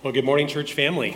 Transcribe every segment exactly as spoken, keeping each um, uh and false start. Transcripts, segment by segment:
Well, good morning, church family.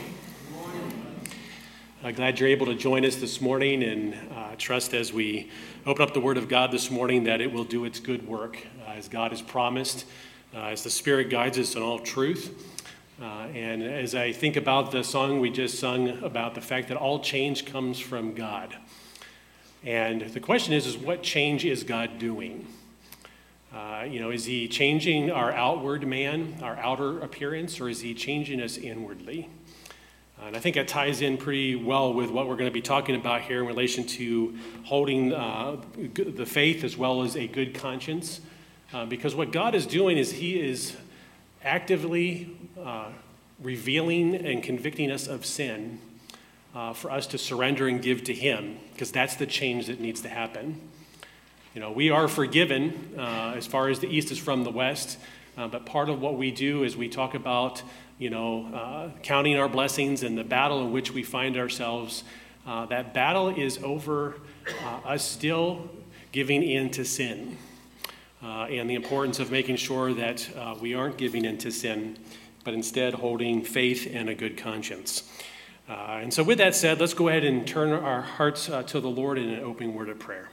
Uh, glad you're able to join us this morning, and uh, trust as we open up the Word of God this morning that it will do its good work uh, as God has promised, uh, as the Spirit guides us in all truth. Uh, and as I think about the song we just sung about the fact that all change comes from God. And the question is, is what change is God doing? Uh, you know, is he changing our outward man, our outer appearance, or is he changing us inwardly? Uh, and I think that ties in pretty well with what we're going to be talking about here in relation to holding uh, the faith as well as a good conscience. Uh, because what God is doing is he is actively uh, revealing and convicting us of sin uh, for us to surrender and give to him, because that's the change that needs to happen. You know, we are forgiven uh, as far as the east is from the west, uh, but part of what we do is we talk about, you know, uh, counting our blessings and the battle in which we find ourselves. Uh, that battle is over uh, us still giving in to sin, uh, and the importance of making sure that uh, we aren't giving in to sin, but instead holding faith and a good conscience. Uh, and so with that said, let's go ahead and turn our hearts uh, to the Lord in an opening word of prayer.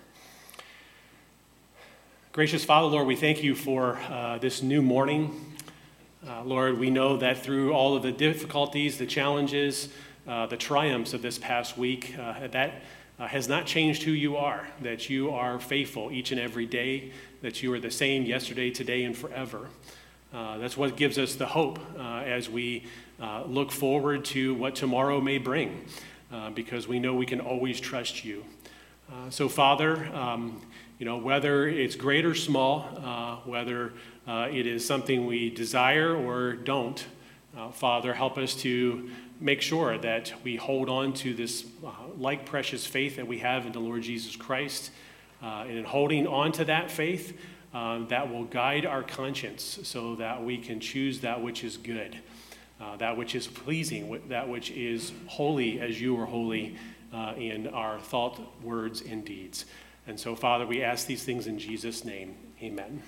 Gracious Father, Lord, we thank you for uh, this new morning. Uh, Lord, we know that through all of the difficulties, the challenges, uh, the triumphs of this past week, uh, that uh, has not changed who you are, that you are faithful each and every day, that you are the same yesterday, today, and forever. Uh, that's what gives us the hope uh, as we uh, look forward to what tomorrow may bring, uh, because we know we can always trust you. Uh, so, Father, um, You know, whether it's great or small, uh, whether uh, it is something we desire or don't, uh, Father, help us to make sure that we hold on to this uh, like precious faith that we have in the Lord Jesus Christ. Uh, and in holding on to that faith, uh, that will guide our conscience so that we can choose that which is good, uh, that which is pleasing, that which is holy as you are holy uh, in our thought, words, and deeds. And so, Father, we ask these things in Jesus' name. Amen.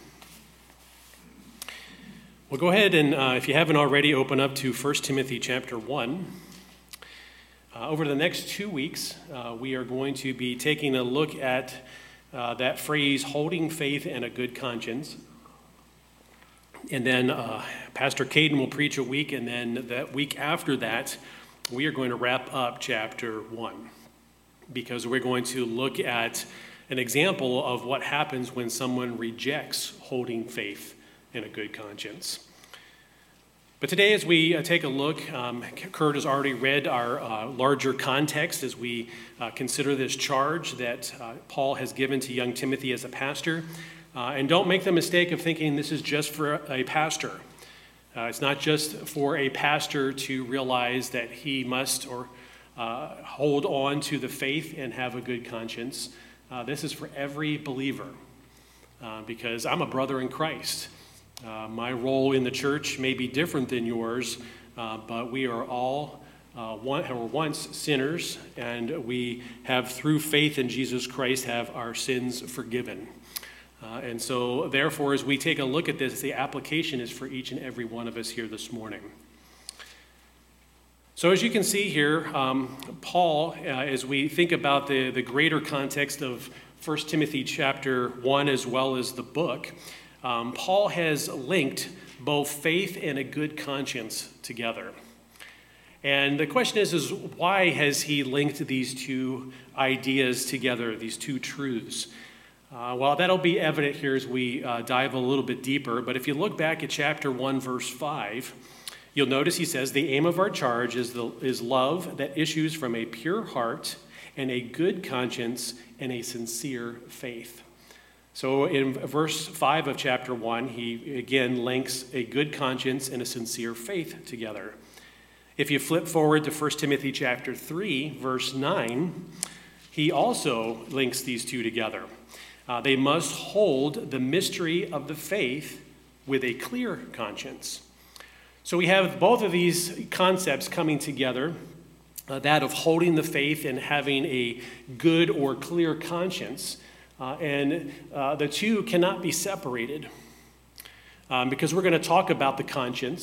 Well, go ahead and, uh, if you haven't already, open up to First Timothy chapter one. Uh, over the next two weeks, uh, we are going to be taking a look at uh, that phrase, holding faith and a good conscience. And then uh, Pastor Caden will preach a week, and then that week after that, we are going to wrap up chapter one, because we're going to look at an example of what happens when someone rejects holding faith and a good conscience. But today, as we uh, take a look, um, Kurt has already read our uh, larger context as we uh, consider this charge that uh, Paul has given to young Timothy as a pastor. Uh, and don't make the mistake of thinking this is just for a pastor. Uh, it's not just for a pastor to realize that he must or uh, hold on to the faith and have a good conscience. Uh, this is for every believer, uh, because I'm a brother in Christ. Uh, my role in the church may be different than yours, uh, but we are all uh, one, were once sinners, and we have, through faith in Jesus Christ, have our sins forgiven. Uh, and so, therefore, as we take a look at this, the application is for each and every one of us here this morning. So as you can see here, um, Paul, uh, as we think about the, the greater context of First Timothy chapter one as well as the book, um, Paul has linked both faith and a good conscience together. And the question is, is why has he linked these two ideas together, these two truths? Uh, well, that'll be evident here as we uh, dive a little bit deeper. But if you look back at chapter one, verse five, you'll notice he says, the aim of our charge is, the, is love that issues from a pure heart and a good conscience and a sincere faith. So in verse five of chapter one, he again links a good conscience and a sincere faith together. If you flip forward to First Timothy chapter three, verse nine, he also links these two together. Uh, they must hold the mystery of the faith with a clear conscience. So we have both of these concepts coming together, uh, that of holding the faith and having a good or clear conscience. Uh, and uh, the two cannot be separated, um, because we're going to talk about the conscience.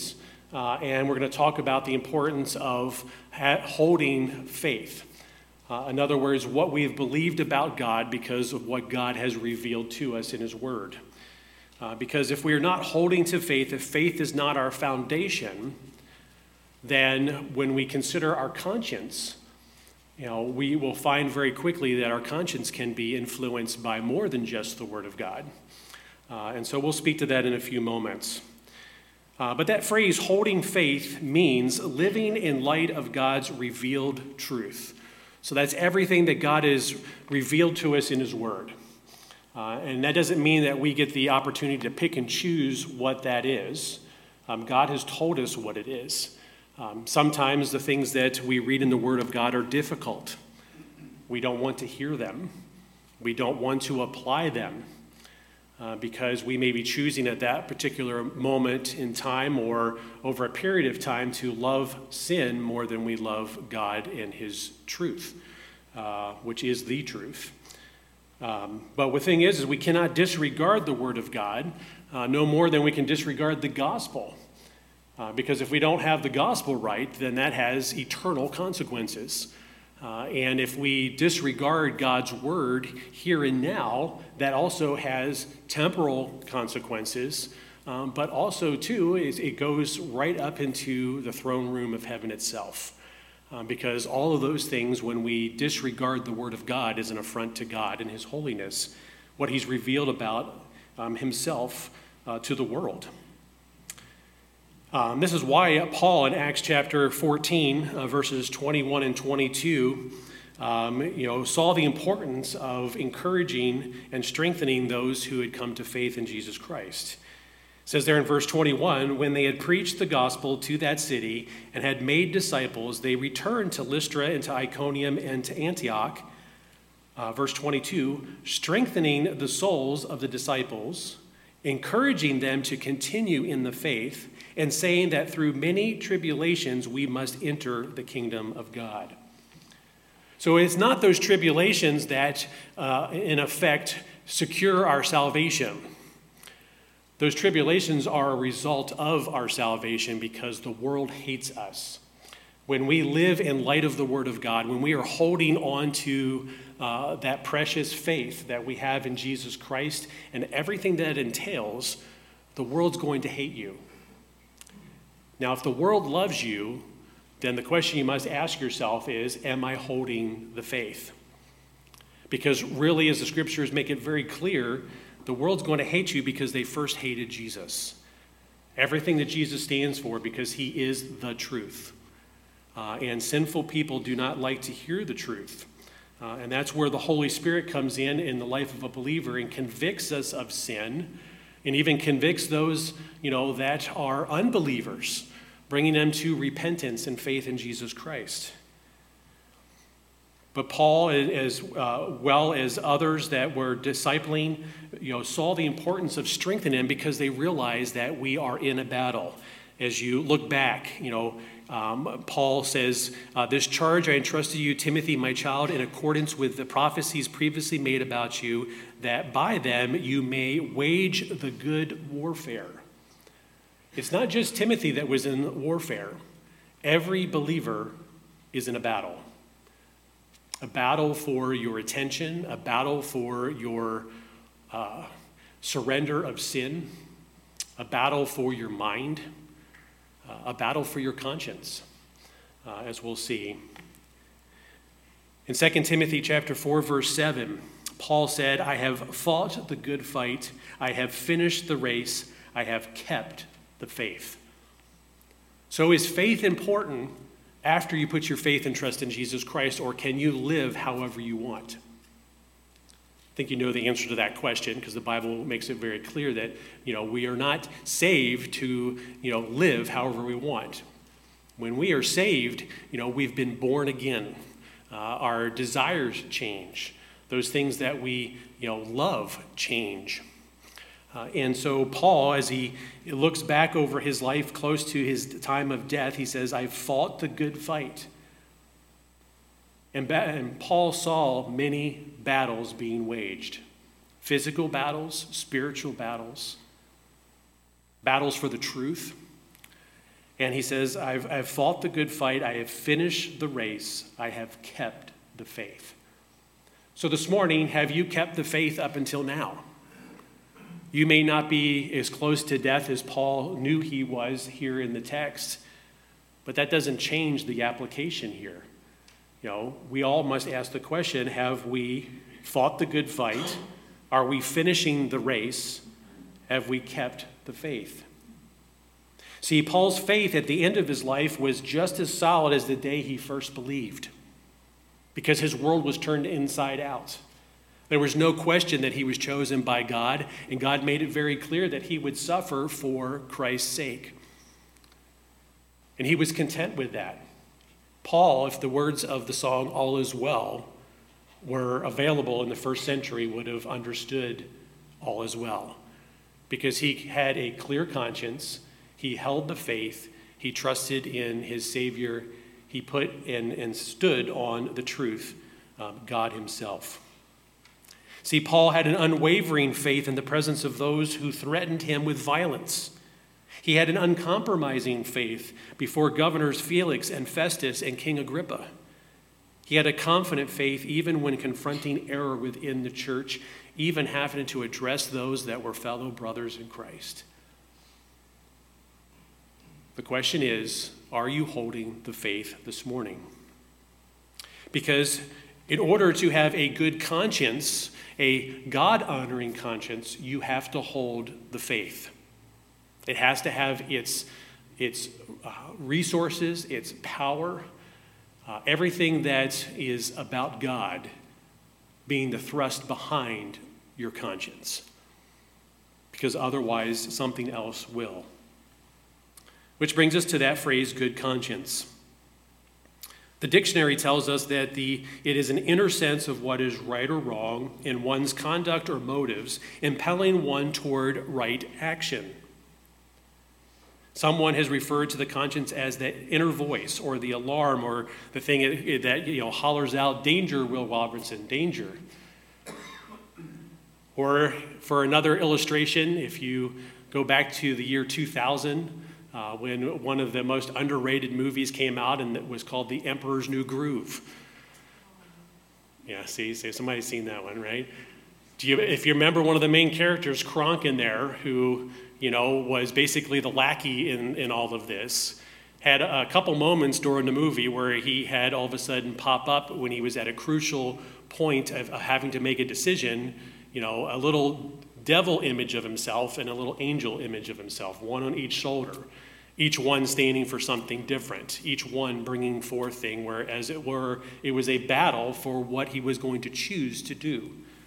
uh, and we're going to talk about the importance of ha- holding faith. Uh, in other words, what we've believed about God because of what God has revealed to us in his word. Uh, because if we are not holding to faith, if faith is not our foundation, then when we consider our conscience, you know, we will find very quickly that our conscience can be influenced by more than just the word of God. Uh, and so we'll speak to that in a few moments. Uh, but that phrase, holding faith, means living in light of God's revealed truth. So that's everything that God has revealed to us in his word. Uh, and that doesn't mean that we get the opportunity to pick and choose what that is. Um, God has told us what it is. Um, sometimes the things that we read in the word of God are difficult. We don't want to hear them. We don't want to apply them uh, because we may be choosing at that particular moment in time or over a period of time to love sin more than we love God and his truth, uh, which is the truth. Um, but the thing is, is we cannot disregard the word of God uh, no more than we can disregard the gospel. Uh, because if we don't have the gospel right, then that has eternal consequences. Uh, and if we disregard God's word here and now, that also has temporal consequences. Um, but also, too, is it goes right up into the throne room of heaven itself. Um, because all of those things, when we disregard the word of God, is an affront to God and his holiness, what he's revealed about um, himself uh, to the world. Um, this is why Paul in Acts chapter fourteen, uh, verses twenty-one and twenty-two, um, you know, saw the importance of encouraging and strengthening those who had come to faith in Jesus Christ. It says there in verse twenty-one, when they had preached the gospel to that city and had made disciples, they returned to Lystra and to Iconium and to Antioch. Uh, verse twenty-two, strengthening the souls of the disciples, encouraging them to continue in the faith, and saying that through many tribulations we must enter the kingdom of God. So it's not those tribulations that, uh, in effect, secure our salvation. Those tribulations are a result of our salvation because the world hates us. When we live in light of the Word of God, when we are holding on to uh, that precious faith that we have in Jesus Christ and everything that entails, the world's going to hate you. Now, if the world loves you, then the question you must ask yourself is, am I holding the faith? Because really, as the scriptures make it very clear, the world's going to hate you because they first hated Jesus. Everything that Jesus stands for, because he is the truth. Uh, and sinful people do not like to hear the truth. Uh, and that's where the Holy Spirit comes in in the life of a believer and convicts us of sin, and even convicts those, you know, that are unbelievers, bringing them to repentance and faith in Jesus Christ. But Paul, as uh, well as others that were discipling, you know, saw the importance of strengthening them because they realized that we are in a battle. As you look back, you know, um, Paul says, uh, this charge I entrust to you, Timothy, my child, in accordance with the prophecies previously made about you, that by them you may wage the good warfare. It's not just Timothy that was in warfare. Every believer is in a battle. A battle for your attention, a battle for your uh, surrender of sin, a battle for your mind, uh, a battle for your conscience, uh, as we'll see. In Second Timothy chapter four, verse seven, Paul said, I have fought the good fight, I have finished the race, I have kept the faith. So is faith important after you put your faith and trust in Jesus Christ, or can you live however you want? I think you know the answer to that question because the Bible makes it very clear that, you know, we are not saved to, you know, live however we want. When we are saved, you know, we've been born again. Uh, our desires change. Those things that we, you know, love change. Uh, and so Paul, as he looks back over his life close to his time of death, he says, I've fought the good fight. And, ba- and Paul saw many battles being waged. Physical battles, spiritual battles, battles for the truth. And he says, I've, I've fought the good fight. I have finished the race. I have kept the faith. So this morning, have you kept the faith up until now? You may not be as close to death as Paul knew he was here in the text, but that doesn't change the application here. You know, we all must ask the question, have we fought the good fight? Are we finishing the race? Have we kept the faith? See, Paul's faith at the end of his life was just as solid as the day he first believed, because his world was turned inside out. There was no question that he was chosen by God, and God made it very clear that he would suffer for Christ's sake. And he was content with that. Paul, if the words of the song All Is Well were available in the first century, would have understood all is well, because he had a clear conscience. He held the faith. He trusted in his Savior. He put in and stood on the truth, um, God himself. See, Paul had an unwavering faith in the presence of those who threatened him with violence. He had an uncompromising faith before governors Felix and Festus and King Agrippa. He had a confident faith even when confronting error within the church, even having to address those that were fellow brothers in Christ. The question is, are you holding the faith this morning? Because in order to have a good conscience, a God-honoring conscience, you have to hold the faith. It has to have its, its uh, resources, its power, uh, everything that is about God being the thrust behind your conscience. Because otherwise, something else will. Which brings us to that phrase, good conscience. The dictionary tells us that the, it is an inner sense of what is right or wrong in one's conduct or motives, impelling one toward right action. Someone has referred to the conscience as that inner voice or the alarm or the thing that, you know, hollers out, danger, Will Robertson, danger. Or for another illustration, if you go back to the year two thousand, Uh, when one of the most underrated movies came out, and it was called The Emperor's New Groove. Yeah, see, see somebody's seen that one, right? Do you, if you remember one of the main characters, Kronk in there, who, you know, was basically the lackey in, in all of this, had a couple moments during the movie where he had all of a sudden pop up when he was at a crucial point of, of having to make a decision, you know, a little devil image of himself and a little angel image of himself, one on each shoulder, each one standing for something different, each one bringing forth thing where, as it were, it was a battle for what he was going to choose to do.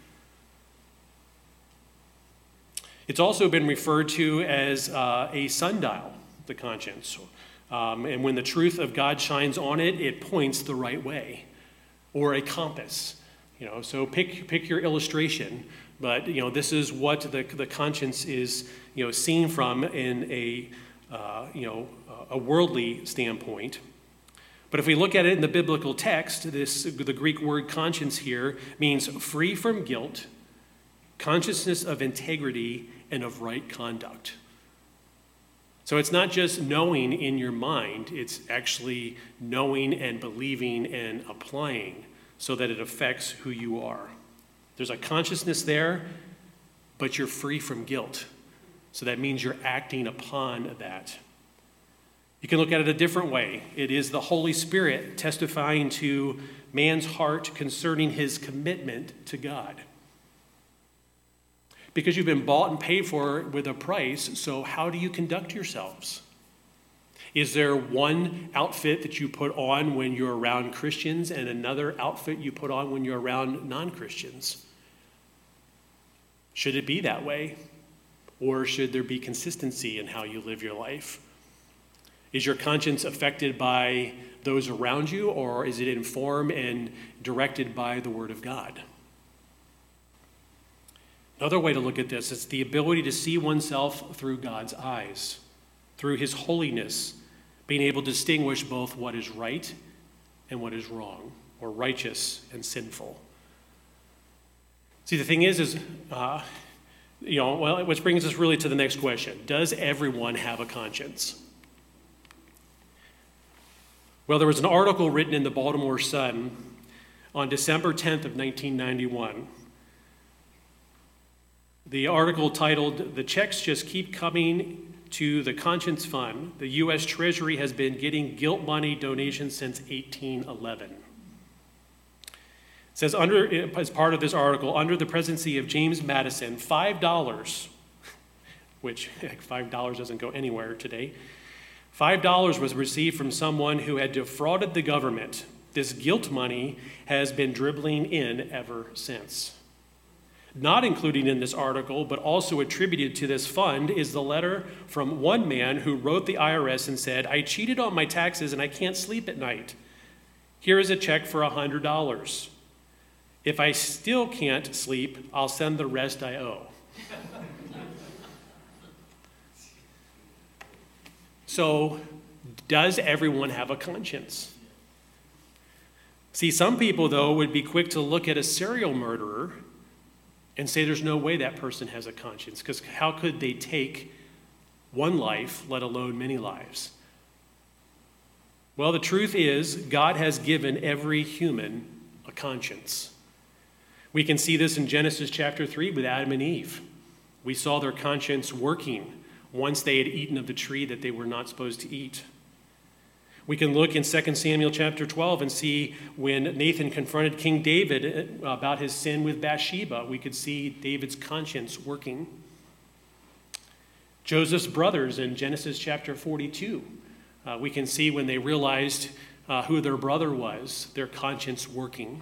It's also been referred to as uh, a sundial, the conscience. Um, and when the truth of God shines on it, it points the right way, or a compass. You know, so pick pick your illustration. But, you know, this is what the, the conscience is, you know, seen from in a, uh, you know, a worldly standpoint. But if we look at it in the biblical text, this the Greek word conscience here means free from guilt, consciousness of integrity, and of right conduct. So it's not just knowing in your mind, it's actually knowing and believing and applying so that it affects who you are. There's a consciousness there, but you're free from guilt. So that means you're acting upon that. You can look at it a different way. It is the Holy Spirit testifying to man's heart concerning his commitment to God. Because you've been bought and paid for with a price, so how do you conduct yourselves? Is there one outfit that you put on when you're around Christians and another outfit you put on when you're around non-Christians? Should it be that way? Or should there be consistency in how you live your life? Is your conscience affected by those around you, or is it informed and directed by the Word of God? Another way to look at this is the ability to see oneself through God's eyes, through his holiness, being able to distinguish both what is right and what is wrong, or righteous and sinful. See, the thing is, is, uh, you know, well, which brings us really to the next question. Does everyone have a conscience? Well, there was an article written in the Baltimore Sun on December tenth of nineteen ninety-one. The article titled, "The Checks Just Keep Coming to the Conscience Fund. The U S Treasury has been getting guilt money donations since eighteen eleven. It says, under, as part of this article, under the presidency of James Madison, five dollars, which heck, five dollars doesn't go anywhere today, five dollars was received from someone who had defrauded the government. This guilt money has been dribbling in ever since." Not included in this article, but also attributed to this fund, is the letter from one man who wrote the I R S and said, "I cheated on my taxes and I can't sleep at night. Here is a check for one hundred dollars. If I still can't sleep, I'll send the rest I owe." So, does everyone have a conscience? See, some people, though, would be quick to look at a serial murderer and say there's no way that person has a conscience, because how could they take one life, let alone many lives? Well, the truth is, God has given every human a conscience. We can see this in Genesis chapter three with Adam and Eve. We saw their conscience working once they had eaten of the tree that they were not supposed to eat. We can look in Second Samuel chapter twelve and see when Nathan confronted King David about his sin with Bathsheba. We could see David's conscience working. Joseph's brothers in Genesis chapter forty-two. Uh, we can see when they realized uh, who their brother was, their conscience working.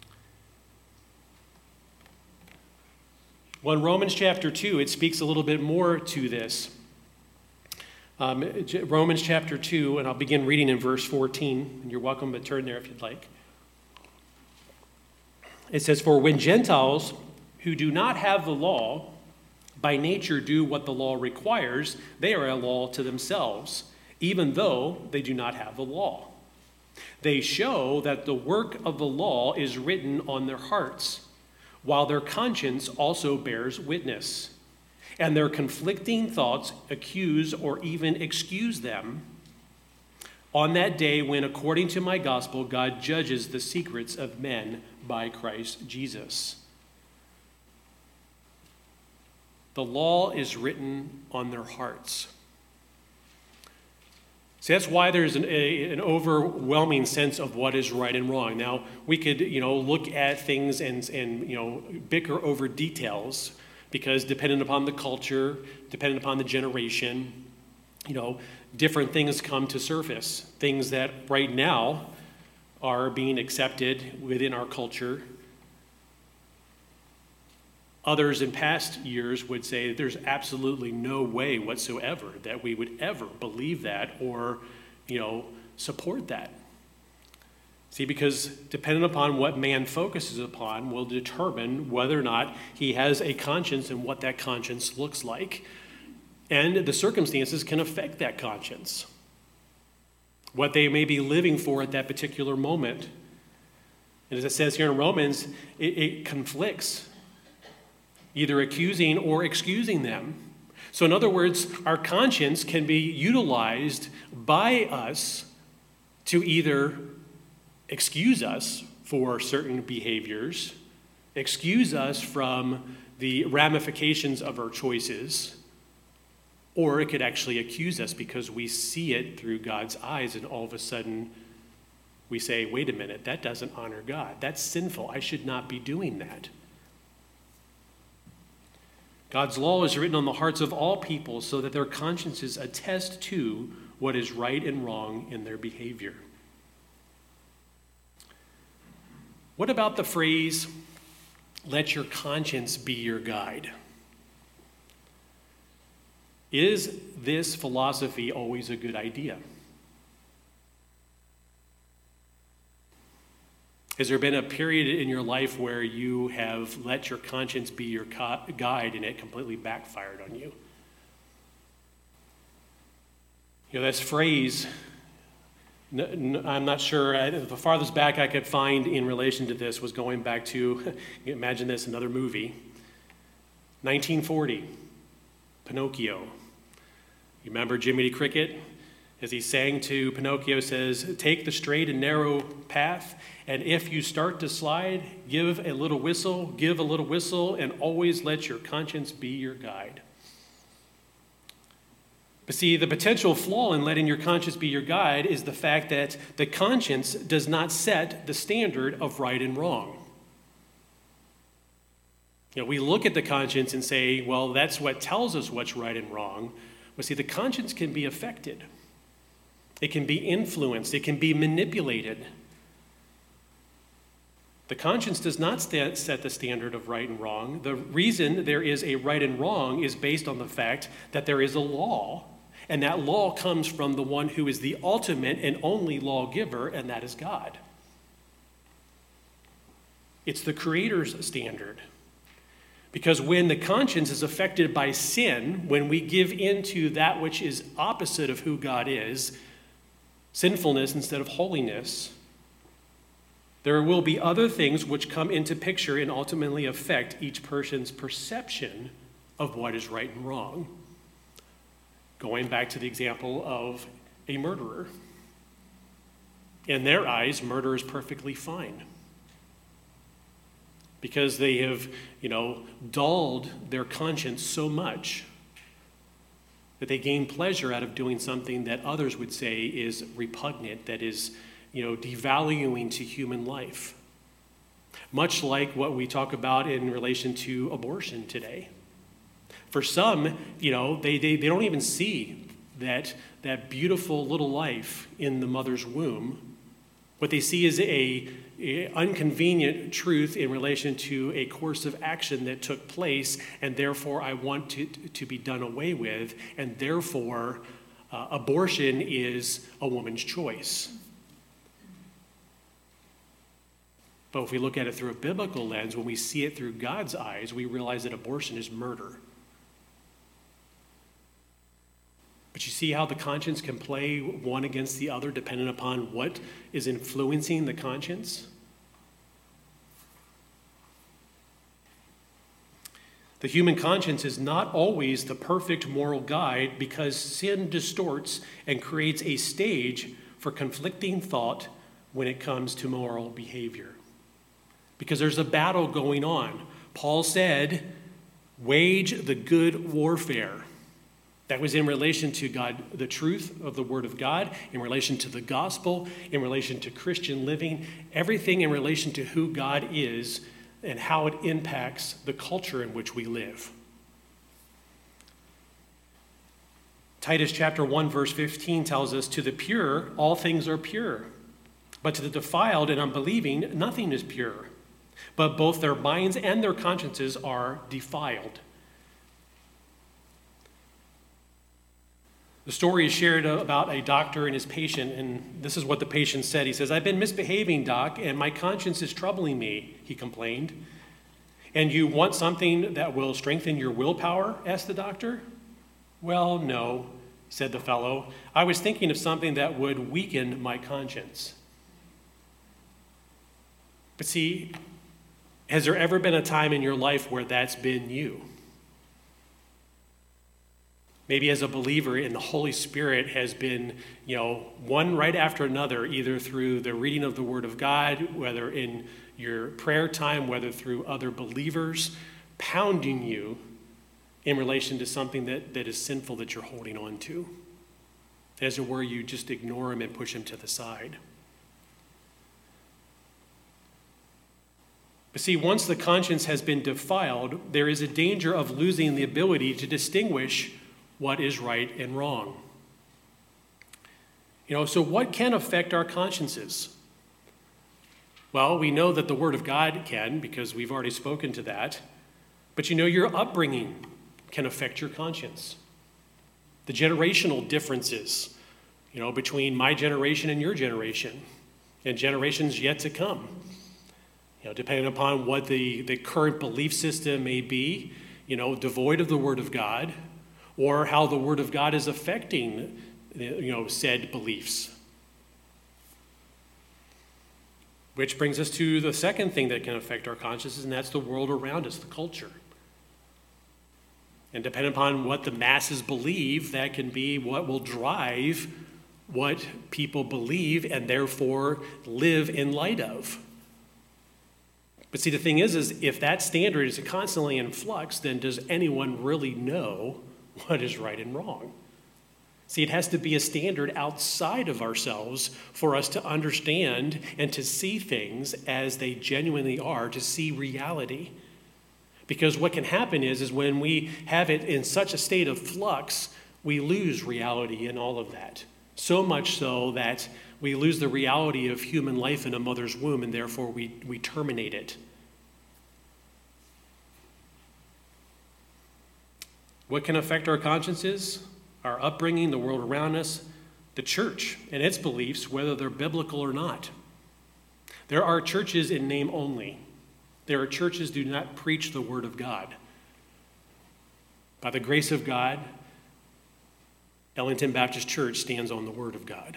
Well, in Romans chapter two, it speaks a little bit more to this. Um, Romans chapter two, and I'll begin reading in verse fourteen. And you're welcome to turn there if you'd like. It says, "For when Gentiles who do not have the law by nature do what the law requires, they are a law to themselves, even though they do not have the law. They show that the work of the law is written on their hearts, while their conscience also bears witness. And their conflicting thoughts accuse or even excuse them on that day when, according to my gospel, God judges the secrets of men by Christ Jesus." The law is written on their hearts. See, that's why there's an, a, an overwhelming sense of what is right and wrong. Now, we could, you know, look at things and, and you know, bicker over details, because depending upon the culture, depending upon the generation, you know, different things come to surface. Things that right now are being accepted within our culture. Others in past years would say there's absolutely no way whatsoever that we would ever believe that or, you know, support that. See, because depending upon what man focuses upon will determine whether or not he has a conscience and what that conscience looks like. And the circumstances can affect that conscience, what they may be living for at that particular moment. And as it says here in Romans, it, it conflicts, either accusing or excusing them. So in other words, our conscience can be utilized by us to either excuse us for certain behaviors, excuse us from the ramifications of our choices, or it could actually accuse us because we see it through God's eyes, and all of a sudden we say, wait a minute, that doesn't honor God. That's sinful. I should not be doing that. God's law is written on the hearts of all people so that their consciences attest to what is right and wrong in their behavior. What about the phrase, "let your conscience be your guide"? Is this philosophy always a good idea? Has there been a period in your life where you have let your conscience be your guide and it completely backfired on you? You know, this phrase, I'm not sure, the farthest back I could find in relation to this was going back to, imagine this, another movie, nineteen forty, Pinocchio. You remember Jiminy Cricket? As he sang to Pinocchio, says, take the straight and narrow path, and if you start to slide, give a little whistle, give a little whistle, and always let your conscience be your guide. But see, the potential flaw in letting your conscience be your guide is the fact that the conscience does not set the standard of right and wrong. You know, we look at the conscience and say, well, that's what tells us what's right and wrong. But see, the conscience can be affected. It can be influenced. It can be manipulated. The conscience does not st- set the standard of right and wrong. The reason there is a right and wrong is based on the fact that there is a law, and that law comes from the one who is the ultimate and only lawgiver, and that is God. It's the Creator's standard. Because when the conscience is affected by sin, when we give in to that which is opposite of who God is, sinfulness instead of holiness, there will be other things which come into picture and ultimately affect each person's perception of what is right and wrong. Going back to the example of a murderer. In their eyes, murder is perfectly fine. Because they have, you know, dulled their conscience so much that they gain pleasure out of doing something that others would say is repugnant, that is, you know, devaluing to human life. Much like what we talk about in relation to abortion today. For some, you know, they, they, they don't even see that, that beautiful little life in the mother's womb. What they see is a, a inconvenient truth in relation to a course of action that took place, and therefore I want it to be done away with, and therefore uh, abortion is a woman's choice. But if we look at it through a biblical lens, when we see it through God's eyes, we realize that abortion is murder. But you see how the conscience can play one against the other depending upon what is influencing the conscience? The human conscience is not always the perfect moral guide because sin distorts and creates a stage for conflicting thought when it comes to moral behavior. Because there's a battle going on. Paul said, wage the good warfare. That was in relation to God, the truth of the Word of God, in relation to the gospel, in relation to Christian living, everything in relation to who God is and how it impacts the culture in which we live. Titus chapter one, verse fifteen tells us, to the pure, all things are pure. But to the defiled and unbelieving, nothing is pure. But both their minds and their consciences are defiled. The story is shared about a doctor and his patient, and this is what the patient said. He says, I've been misbehaving, doc, and my conscience is troubling me, he complained. And you want something that will strengthen your willpower? Asked the doctor. Well, no, said the fellow. I was thinking of something that would weaken my conscience. But see, has there ever been a time in your life where that's been you? Maybe as a believer in the Holy Spirit has been, you know, one right after another, either through the reading of the Word of God, whether in your prayer time, whether through other believers, pounding you in relation to something that, that is sinful that you're holding on to. As it were, you just ignore him and push him to the side. But see, once the conscience has been defiled, there is a danger of losing the ability to distinguish what is right and wrong. You know, so what can affect our consciences? Well, we know that the Word of God can, because we've already spoken to that. But you know, your upbringing can affect your conscience. The generational differences, you know, between my generation and your generation, and generations yet to come. You know, depending upon what the, the current belief system may be, you know, devoid of the Word of God, or how the Word of God is affecting, you know, said beliefs. Which brings us to the second thing that can affect our consciences, and that's the world around us, the culture. And depending upon what the masses believe, that can be what will drive what people believe and therefore live in light of. But see, the thing is, is if that standard is constantly in flux, then does anyone really know what is right and wrong? See, it has to be a standard outside of ourselves for us to understand and to see things as they genuinely are, to see reality. Because what can happen is, is when we have it in such a state of flux, we lose reality in all of that. So much so that we lose the reality of human life in a mother's womb, and therefore we, we terminate it. What can affect our consciences? Our upbringing, the world around us, the church and its beliefs, whether they're biblical or not. There are churches in name only. There are churches who do not preach the word of God. By the grace of God, Ellington Baptist Church stands on the word of God.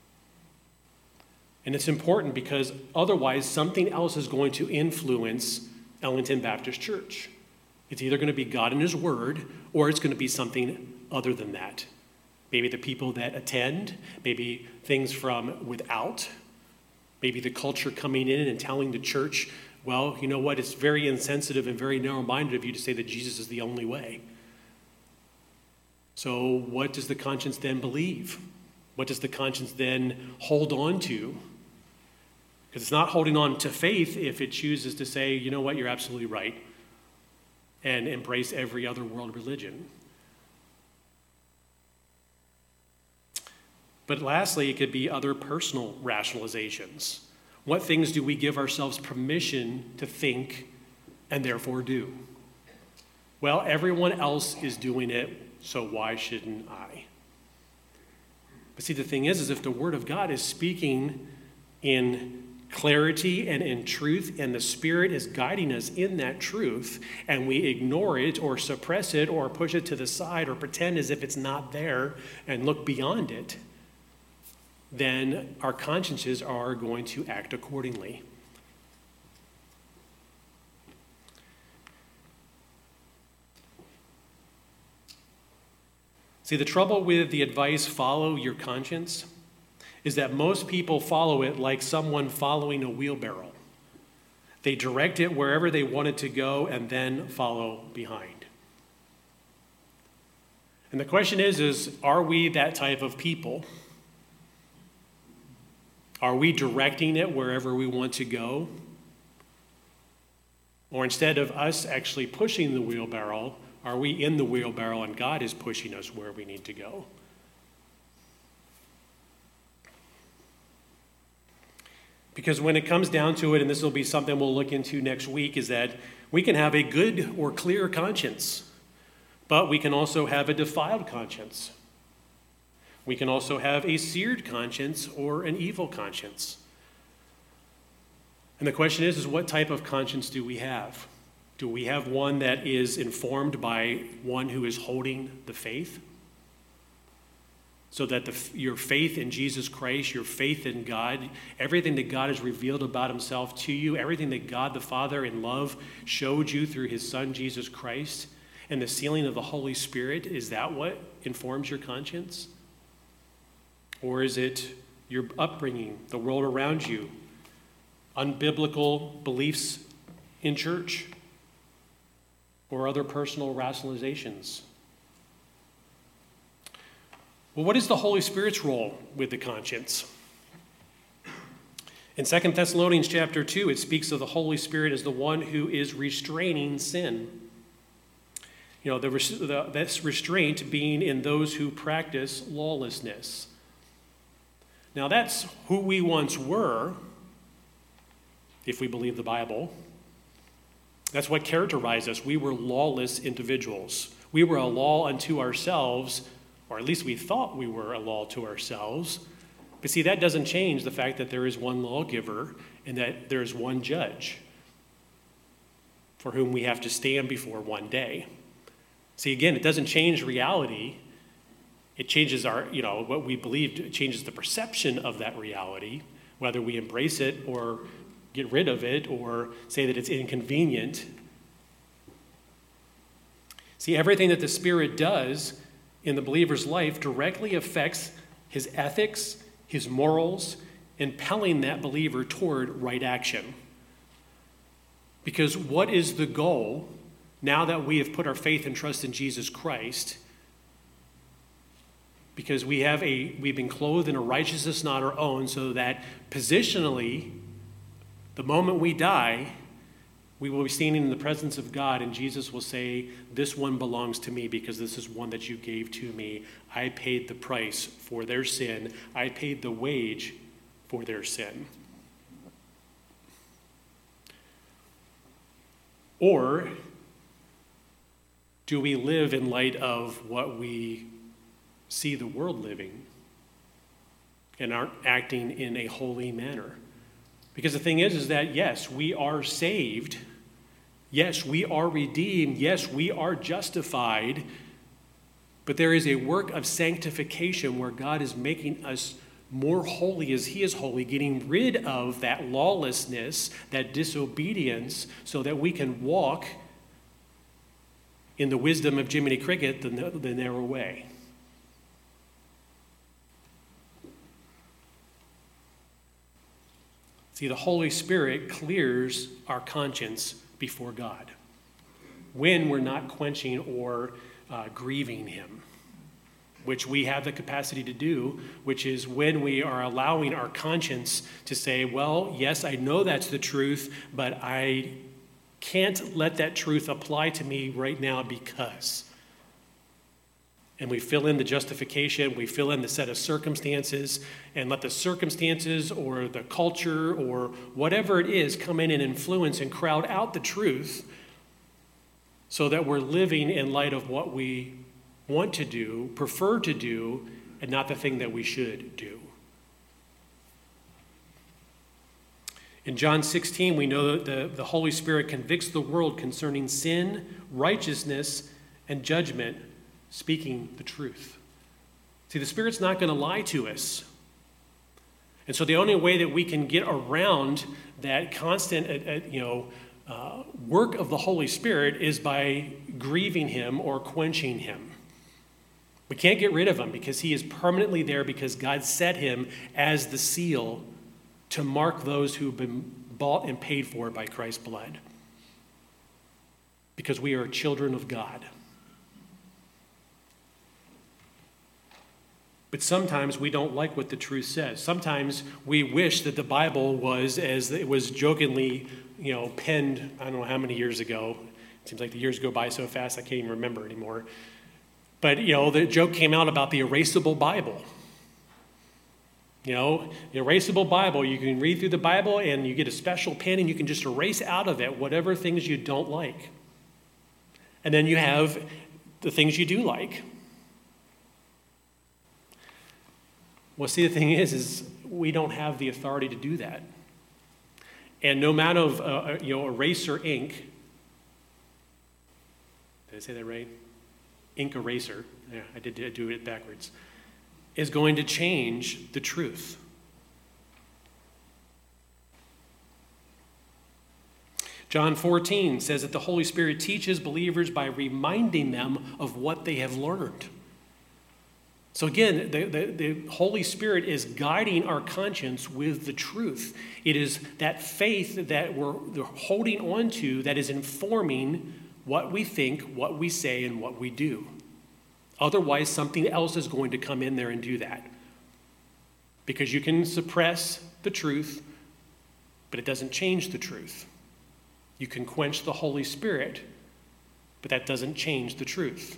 And it's important because otherwise something else is going to influence Ellington Baptist Church. It's either going to be God and his word, or it's going to be something other than that. Maybe the people that attend, maybe things from without, maybe the culture coming in and telling the church, well, you know what, it's very insensitive and very narrow-minded of you to say that Jesus is the only way. So what does the conscience then believe? What does the conscience then hold on to? Because it's not holding on to faith if it chooses to say, you know what, you're absolutely right, and embrace every other world religion. But lastly, it could be other personal rationalizations. What things do we give ourselves permission to think and therefore do? Well, everyone else is doing it, so why shouldn't I? But see, the thing is, is if the Word of God is speaking in clarity and in truth, and the Spirit is guiding us in that truth, and we ignore it or suppress it or push it to the side or pretend as if it's not there and look beyond it, then our consciences are going to act accordingly. See, the trouble with the advice, follow your conscience, is that most people follow it like someone following a wheelbarrow. They direct it wherever they want it to go and then follow behind. And the question is, is are we that type of people? Are we directing it wherever we want to go? Or instead of us actually pushing the wheelbarrow, are we in the wheelbarrow and God is pushing us where we need to go? Because when it comes down to it, and this will be something we'll look into next week, is that we can have a good or clear conscience, but we can also have a defiled conscience. We can also have a seared conscience or an evil conscience. And the question is, is what type of conscience do we have? Do we have one that is informed by one who is holding the faith? So that the, your faith in Jesus Christ, your faith in God, everything that God has revealed about himself to you, everything that God the Father in love showed you through his Son, Jesus Christ, and the sealing of the Holy Spirit, is that what informs your conscience? Or is it your upbringing, the world around you, unbiblical beliefs in church, or other personal rationalizations? Well, what is the Holy Spirit's role with the conscience? In Second Thessalonians chapter two, it speaks of the Holy Spirit as the one who is restraining sin. You know, the, the, that's restraint being in those who practice lawlessness. Now, that's who we once were, if we believe the Bible. That's what characterized us. We were lawless individuals. We were a law unto ourselves, or at least we thought we were a law to ourselves. But see, that doesn't change the fact that there is one lawgiver and that there is one judge for whom we have to stand before one day. See, again, it doesn't change reality. It changes our, you know, what we believed, it changes the perception of that reality, whether we embrace it or get rid of it or say that it's inconvenient. See, everything that the Spirit does in the believer's life directly affects his ethics, his morals, impelling that believer toward right action. Because what is the goal now that we have put our faith and trust in Jesus Christ? Because we have a we've been clothed in a righteousness not our own, so that positionally, the moment we die, we will be standing in the presence of God, and Jesus will say, "This one belongs to me because this is one that you gave to me. I paid the price for their sin. I paid the wage for their sin." Or do we live in light of what we see the world living and aren't acting in a holy manner? Because the thing is, is that yes, we are saved. Yes, we are redeemed. Yes, we are justified. But there is a work of sanctification where God is making us more holy as he is holy, getting rid of that lawlessness, that disobedience, so that we can walk in the wisdom of Jiminy Cricket, the, the narrow way. See, the Holy Spirit clears our conscience before God when we're not quenching or uh, grieving him, which we have the capacity to do, which is when we are allowing our conscience to say, well, yes, I know that's the truth, but I can't let that truth apply to me right now because. And we fill in the justification, we fill in the set of circumstances, and let the circumstances or the culture or whatever it is come in and influence and crowd out the truth so that we're living in light of what we want to do, prefer to do, and not the thing that we should do. In John sixteen, we know that the, the Holy Spirit convicts the world concerning sin, righteousness, and judgment, speaking the truth. See, the Spirit's not going to lie to us. And so the only way that we can get around that constant, uh, uh, you know, uh, work of the Holy Spirit is by grieving him or quenching him. We can't get rid of him because he is permanently there because God set him as the seal to mark those who've been bought and paid for by Christ's blood. Because we are children of God. But sometimes we don't like what the truth says. Sometimes we wish that the Bible was, as it was jokingly, you know, penned, I don't know how many years ago. It seems like the years go by so fast I can't even remember anymore. But, you know, the joke came out about the erasable Bible. You know, the erasable Bible, you can read through the Bible and you get a special pen and you can just erase out of it whatever things you don't like. And then you have the things you do like. Well, see, the thing is, is we don't have the authority to do that. And no amount of, uh, you know, eraser ink, did I say that right? Ink eraser, yeah, I did do it backwards, is going to change the truth. John fourteen says that the Holy Spirit teaches believers by reminding them of what they have learned. So again, the, the, the Holy Spirit is guiding our conscience with the truth. It is that faith that we're holding on to that is informing what we think, what we say, and what we do. Otherwise, something else is going to come in there and do that. Because you can suppress the truth, but it doesn't change the truth. You can quench the Holy Spirit, but that doesn't change the truth.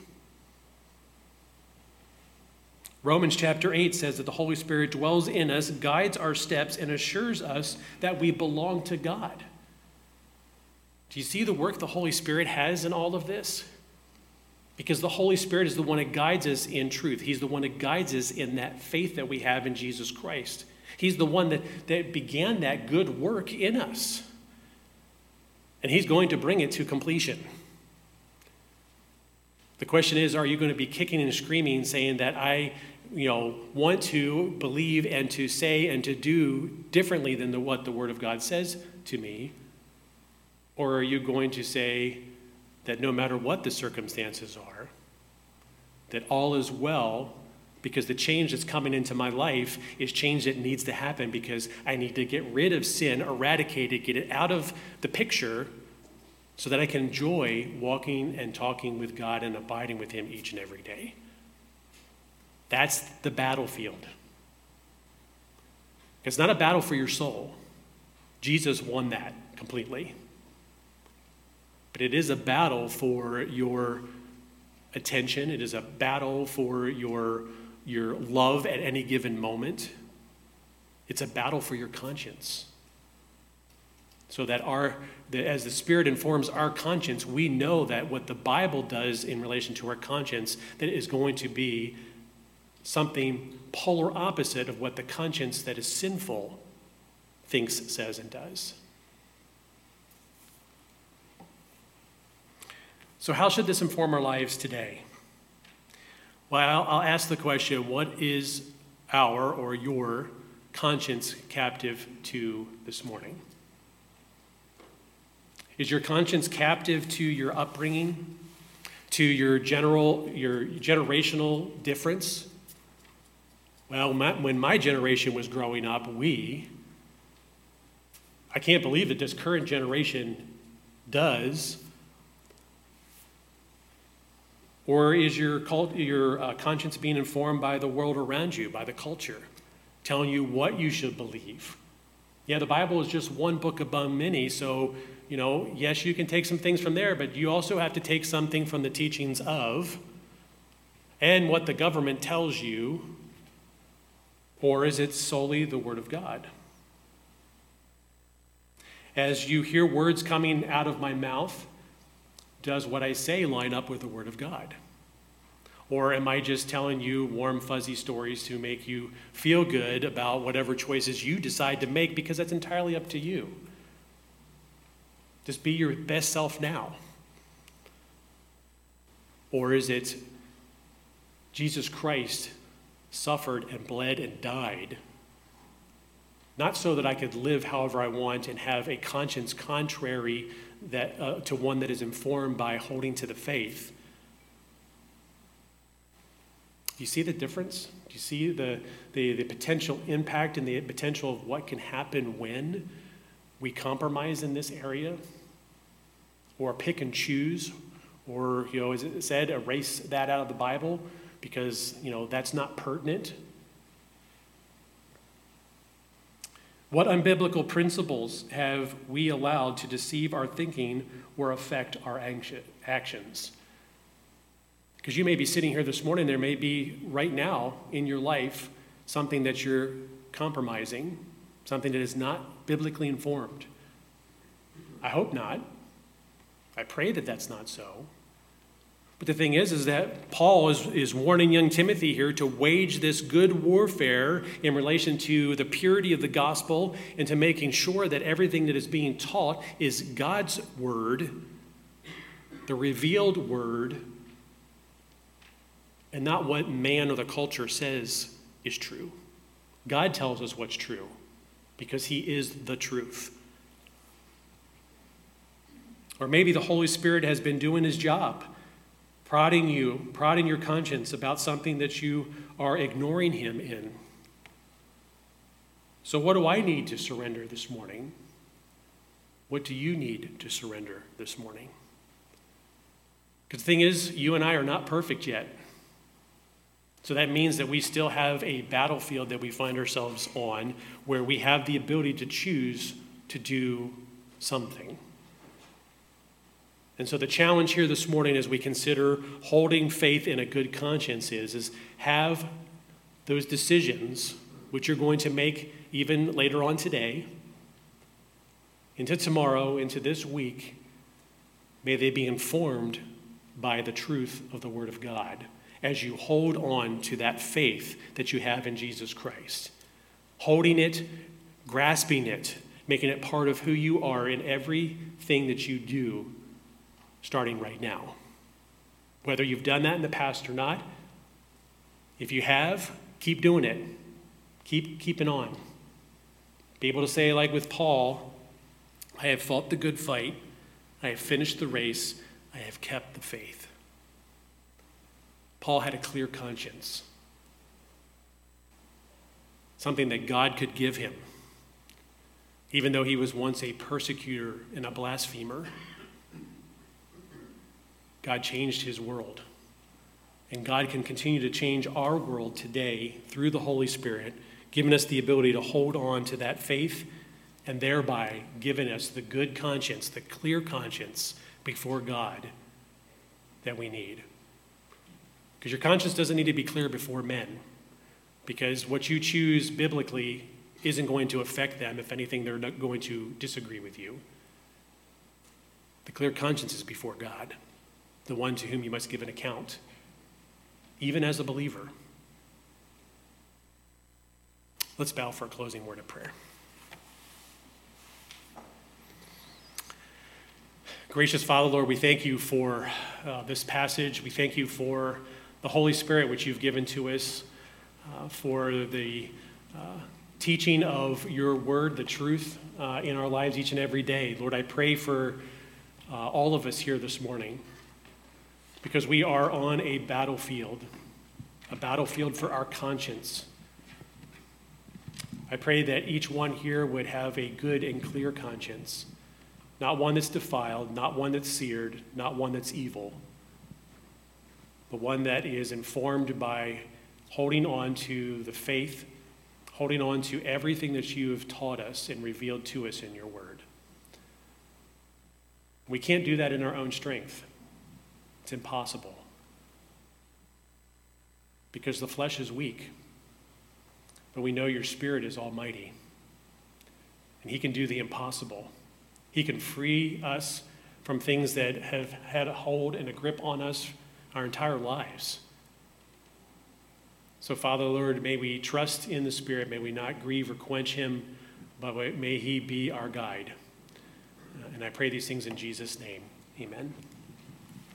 Romans chapter eight says that the Holy Spirit dwells in us, guides our steps, and assures us that we belong to God. Do you see the work the Holy Spirit has in all of this? Because the Holy Spirit is the one that guides us in truth. He's the one that guides us in that faith that we have in Jesus Christ. He's the one that, that began that good work in us. And he's going to bring it to completion. The question is, are you going to be kicking and screaming saying that I, you know, want to believe and to say and to do differently than the, what the Word of God says to me? Or are you going to say that no matter what the circumstances are, that all is well because the change that's coming into my life is change that needs to happen because I need to get rid of sin, eradicate it, get it out of the picture so that I can enjoy walking and talking with God and abiding with him each and every day. That's the battlefield. It's not a battle for your soul. Jesus won that completely. But it is a battle for your attention. It is a battle for your, your love at any given moment. It's a battle for your conscience. So that our, that as the Spirit informs our conscience, we know that what the Bible does in relation to our conscience, that it is going to be something polar opposite of what the conscience that is sinful thinks, says, and does. So how should this inform our lives today? Well, I'll, I'll ask the question, what is our or your conscience captive to this morning? Is your conscience captive to your upbringing, to your general, your generational difference? Well, my, when my generation was growing up, we, I can't believe that this current generation does. Or is your cult, your uh, conscience being informed by the world around you, by the culture, telling you what you should believe? Yeah, the Bible is just one book among many, so, you know, yes, you can take some things from there, but you also have to take something from the teachings of and what the government tells you. Or is it solely the Word of God? As you hear words coming out of my mouth, does what I say line up with the Word of God? Or am I just telling you warm, fuzzy stories to make you feel good about whatever choices you decide to make, because that's entirely up to you? Just be your best self now. Or is it Jesus Christ suffered and bled and died, not so that I could live however I want and have a conscience contrary that uh, to one that is informed by holding to the faith. Do you see the difference? Do you see the, the, the potential impact and the potential of what can happen when we compromise in this area? Or pick and choose? Or, you know, as it said, erase that out of the Bible because, you know, that's not pertinent? What unbiblical principles have we allowed to deceive our thinking or affect our actions? Because you may be sitting here this morning, there may be right now in your life something that you're compromising, something that is not biblically informed. I hope not. I pray that that's not so. But the thing is, is that Paul is, is warning young Timothy here to wage this good warfare in relation to the purity of the gospel and to making sure that everything that is being taught is God's word, the revealed word, and not what man or the culture says is true. God tells us what's true because he is the truth. Or maybe the Holy Spirit has been doing his job, prodding you, prodding your conscience about something that you are ignoring him in. So what do I need to surrender this morning? What do you need to surrender this morning? Because the thing is, you and I are not perfect yet. So that means that we still have a battlefield that we find ourselves on where we have the ability to choose to do something. And so the challenge here this morning as we consider holding faith in a good conscience is, is have those decisions, which you're going to make even later on today, into tomorrow, into this week, may they be informed by the truth of the Word of God as you hold on to that faith that you have in Jesus Christ. Holding it, grasping it, making it part of who you are in everything that you do, starting right now. Whether you've done that in the past or not, if you have, keep doing it. Keep keeping on. Be able to say, like with Paul, I have fought the good fight, I have finished the race, I have kept the faith. Paul had a clear conscience. something that God could give him, even though he was once a persecutor and a blasphemer. God changed his world. And God can continue to change our world today through the Holy Spirit, giving us the ability to hold on to that faith and thereby giving us the good conscience, the clear conscience before God that we need. Because your conscience doesn't need to be clear before men, because what you choose biblically isn't going to affect them. If anything, they're not going to disagree with you. The clear conscience is before God, the one to whom you must give an account, even as a believer. Let's bow for a closing word of prayer. Gracious Father, Lord, we thank you for uh, this passage. We thank you for the Holy Spirit, which you've given to us, uh, for the uh, teaching of your word, the truth uh, in our lives each and every day. Lord, I pray for uh, all of us here this morning, because we are on a battlefield, a battlefield for our conscience. I pray that each one here would have a good and clear conscience, not one that's defiled, not one that's seared, not one that's evil, but one that is informed by holding on to the faith, holding on to everything that you have taught us and revealed to us in your word. We can't do that in our own strength. It's impossible, because the flesh is weak, but we know your Spirit is almighty, and he can do the impossible. He can free us from things that have had a hold and a grip on us our entire lives. So, Father, Lord, may we trust in the Spirit. May we not grieve or quench him, but may he be our guide. And I pray these things in Jesus' name. Amen.